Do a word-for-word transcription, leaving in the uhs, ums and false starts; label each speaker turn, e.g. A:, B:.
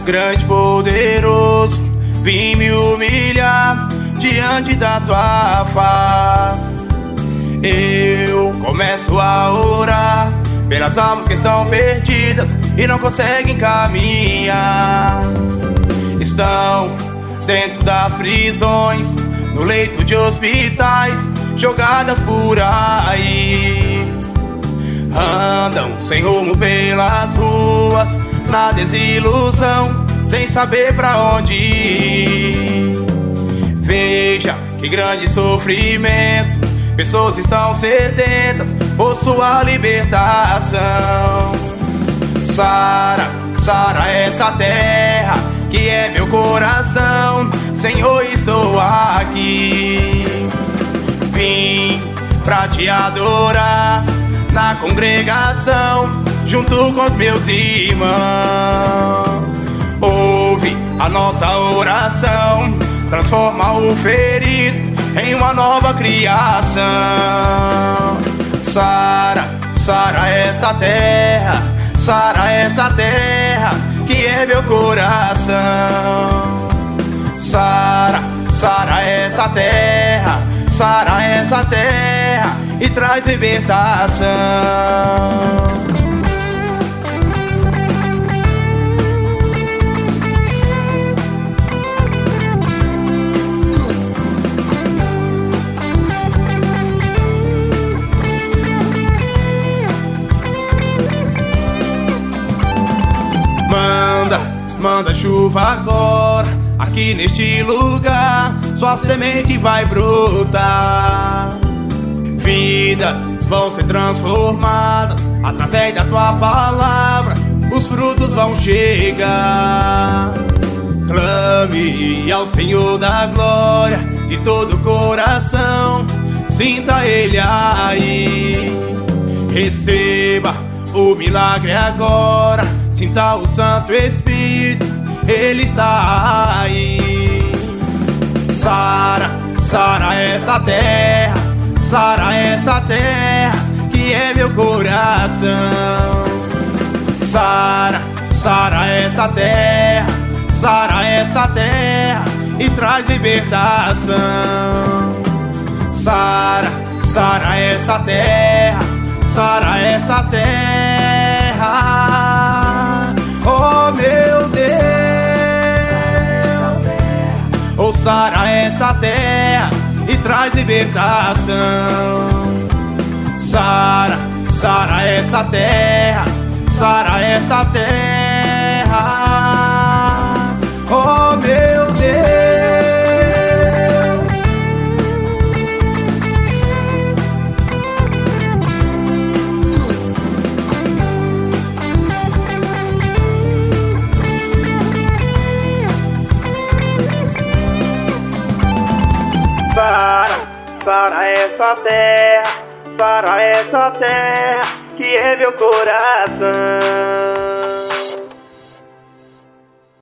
A: grande, poderoso, vim me humilhar diante da tua face. Eu começo a orar pelas almas que estão perdidas e não conseguem caminhar. Estão dentro das prisões, no leito de hospitais, jogadas por aí. Andam sem rumo pelas ruas, na desilusão, sem saber pra onde ir. Veja que grande sofrimento, pessoas estão sedentas por sua libertação. Sara, sara essa terra que é meu coração, Senhor, estou aqui. Vim pra te adorar na congregação, junto com os meus irmãos. Ouve a nossa oração, transforma o ferido em uma nova criação. Sara, sara essa terra, sara essa terra que é meu coração. Sara, sara essa terra, sara essa terra e traz libertação. Manda, manda chuva agora, aqui neste lugar, sua semente vai brotar. Vidas vão ser transformadas através da tua palavra, os frutos vão chegar. Clame ao Senhor da glória de todo o coração, sinta Ele aí. Receba o milagre agora, sinta o Santo Espírito, Ele está aí. Sara, sara essa terra, sara essa terra que é meu coração. Sara, sara essa terra, sara essa terra e traz libertação. Sara, sara essa terra, sara essa terra. Oh meu Deus, oh sara essa terra e traz libertação. Sara, sara essa terra, sara essa terra. Oh meu Deus. Sara, sara essa terra, sara essa terra que é meu coração.